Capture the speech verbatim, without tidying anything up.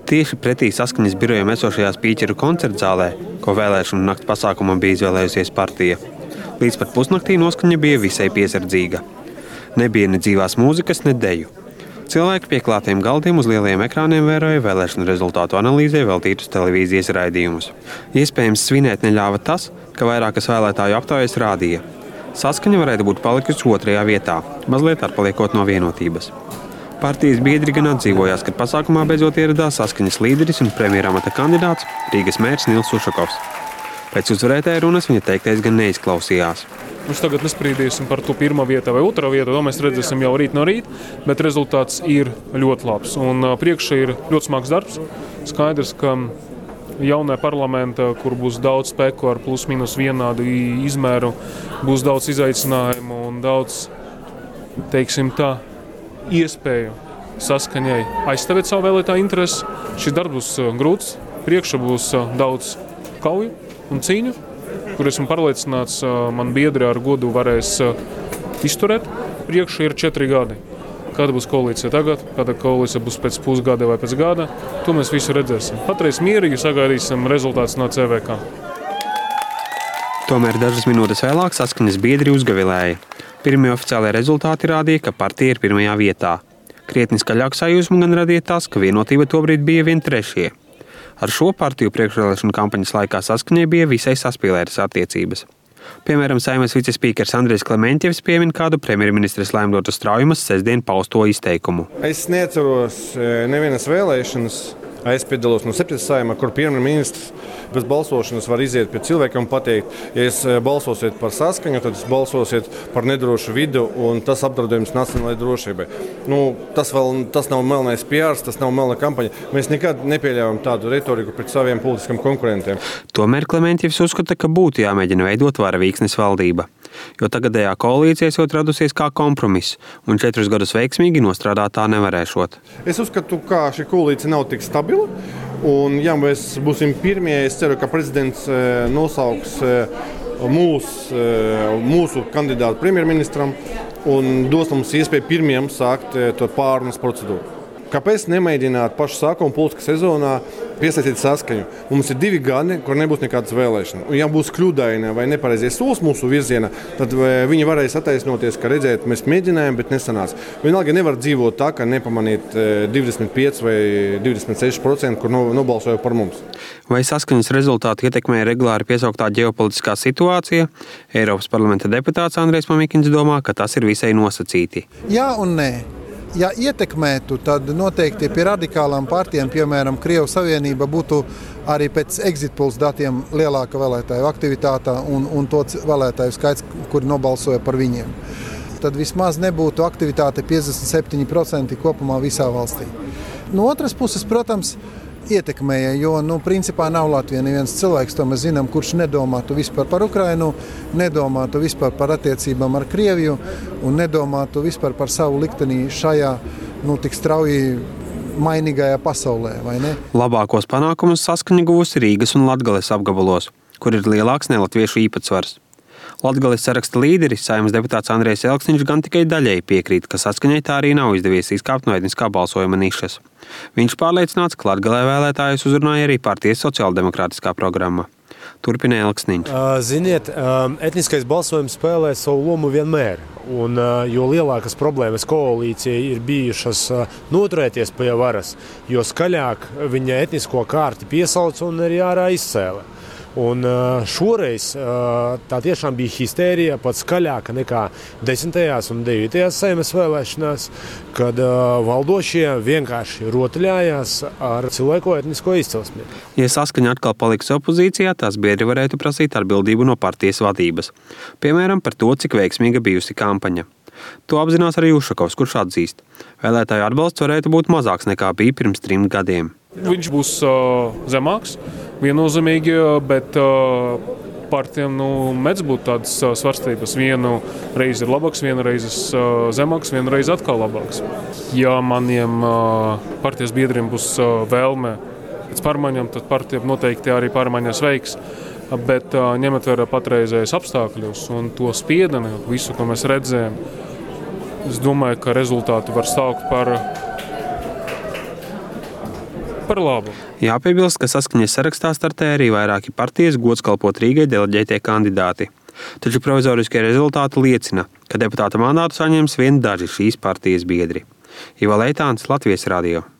Tieši pretī Saskaņas birojam esošajā Spīķeru koncertzālē, ko vēlēšanu nakts pasākumam bija izvēlējusies partija. Līdz pat pusnaktī noskaņa bija visai piesardzīga. Nebija ne dzīvās mūzikas, ne deju. Cilvēki pie klātiem galdiem uz lielajiem ekrāniem vēroja vēlēšanu rezultātu analīzē veltītus televīzijas raidījumus. Iespējams, svinēt neļāva tas, ka vairākas vēlētāju aptaujas rādīja. Saskaņa varētu būt palikusi otrajā vietā, mazliet atpaliekot no vienotības. Partijas biedri gan atdzīvojās, kad pasākumā beidzot ieradās Saskaņas līderis un premjeramata kandidāts Rīgas mērs Nils Ušakovs. Pēc uzvarētāja runas viņa teiktais gan neizklausījās. Mums tagad nesprīdīsim par to pirmā vietā vai otrā vietā, to mēs redzēsim jau rīt no rīta, bet rezultāts ir ļoti labs. Un priekšā ir ļoti smags darbs. Skaidrs, ka jaunā parlamenta, kur būs daudz speku ar plus mīnus vienādu izmēru, būs daudz izaicinājumu un daudz, teiksim tā, iespēju Saskaņai aizstāvēt savu vēlētāju interesi. Šis darbs būs grūts, priekšā būs daudz kauju un cīņu, kur esmu pārliecināts, man biedri ar godu varēs izturēt. Priekšā ir četri gadi. Kāda būs koalīcija tagad, kāda koalīcija būs pēc pusgada vai pēc gada, to mēs visu redzēsim. Patreiz mierīgi sagaidīsim rezultātus no C V K. Tomēr dažas minūtes vēlāk Saskaņas biedri uzgavilēja. Pirmie oficiālie rezultāti rādīja, ka partija ir pirmajā vietā. Krietni skaļāku sajūsmu gan radīja tas, ka Vienotība tobrīd bija vien trešie. Ar šo partiju priekšvēlēšanu kampaņas laikā Saskaņai bija visai saspīlētas attiecības. Piemēram, Saeimas vicespīkers Andrejs Klementjevs piemin kādu premjerministres Laimdotu Straujumas sestdien pausto izteikumu. Es neatceros nevienas vēlēšanas. Es piedalos no septītā Saeimā, kur premjerministrs bez balsošanas var iziet pie cilvēkiem un pateikt, ja es balsosiet par Saskaņu, tad es balsosiet par nedrošu vidu un tas apdraudējums nacionālajai drošībai. Nu, tas, vēl, tas nav melnais P R, tas nav melna kampaņa. Mēs nekad nepieļaujam tādu retoriku pret saviem politiskiem konkurentiem. Tomēr Klementjevs uzskata, ka būtu jāmēģina veidot varavīksnes valdība, jo tagadējā koalīcija jau radusies kā kompromiss un četrus gadus veiksmīgi nostrādāt tā nevarēšot. Es uzskatu, ka šī koalīcija nav tik stabila. Un, ja mēs būsim pirmie, es ceru, ka prezidents nosauks mūs, mūsu kandidātu premjerministram un dos mums iespēju pirmiem sākt to pārunas procedūru. Kāpēc nemēģināt pašu sākumu politiskā sezonā piesaistīt Saskaņu? Mums ir divi gadi, kur nebūs nekādas vēlēšanas. Un ja būs kļūdaina vai nepareizie solis mūsu virzienā, tad viņi varēs attaisnoties, ka redzēt, mēs mēģinājām, bet nesanāca. Vienalga nevar dzīvot tā, ka nepamanīt divdesmit pieci vai divdesmit seši procenti, kur nobalsoja par mums. Vai Saskaņas rezultātu ietekmēja regulāri piesauktā ģeopolitiskā situācija? Eiropas parlamenta deputāts Andrejs Mamikins domā, ka tas ir visai nosacīti. Jā un nē. Ja ietekmētu, tad noteikti pie radikālām partijām, piemēram, Krievijas Savienība, būtu arī pēc exit polls datiem lielāka vēlētāju aktivitāte un, un to vēlētāju skaits, kuri nobalsoja par viņiem. Tad vismaz nebūtu aktivitāte piecdesmit septiņi procenti kopumā visā valstī. No otras puses, protams, ietekmēja, jo, nu, principā nav Latvijā neviens cilvēks, to mēs zinām, kurš nedomātu vispār par Ukrainu, nedomātu vispār par attiecībām ar Krieviju un nedomātu vispār par savu likteni šajā, nu, tik strauji mainīgajā pasaulē, vai ne? Labākos panākumus Saskaņa guvusi Rīgas un Latgales apgabalos, kur ir lielāks nelatviešu īpatsvars. Latgales saraksta līderis, Saeimas deputāts Andrejs Elksniņš gan tikai daļēji piekrīt, ka Saskaņai tā arī nav izdevies izkāpt no etniskā balsojuma nišas. Viņš pārliecināts, ka Latgalē vēlētājus uzrunāja arī partijas sociāldemokrātiskā programma. Turpina Elksniņš. Ziniet, etniskais balsojums spēlē savu lomu vienmēr. Un, jo lielākas problēmas koalīcijai ir bijušas noturēties pie varas, jo skaļāk viņa etnisko kārti piesauca un arī ārā izcēla. Un šoreiz tā tiešām bija histērija pat skaļāka nekā desmitajās un devītajās Saeimas vēlēšanās, kad valdošie vienkārši rotaļājās ar cilvēku etnisko izcelsmi. Ja Saskaņa atkal paliks opozīcijā, tās biedri varētu prasīt atbildību no partijas vadības. Piemēram, par to, cik veiksmīga bijusi kampaņa. To apzinās arī Ušakovs, kurš atzīst. Vēlētāju atbalsts varētu būt mazāks nekā bija pirms trim gadiem. Viņš būs uh, zemāks, viennozīmīgi, bet uh, partijām nu, mēdz būt tādas uh, svarstības. Vienu reizi ir labāks, vienu reizi uh, zemāks, vienu reizi atkal labāks. Ja maniem uh, partijas biedriem būs uh, vēlme pēc pārmaiņām, tad partija noteikti arī pārmaiņas veiks. Bet uh, ņemot vērā patreizējos apstākļus un to spiedeni, visu, ko mēs redzējām, es domāju, ka rezultāti var saukt par par labu. Jāpiebilst, ka saskaņas sarakstā startē arī vairāki partijas gods kalpot Rīgai deleģētie kandidāti. Taču provizoriskie rezultāti liecina, ka deputāta mandātu saņems vien daži šīs partijas biedri. Ivo Leitāns, Latvijas radio.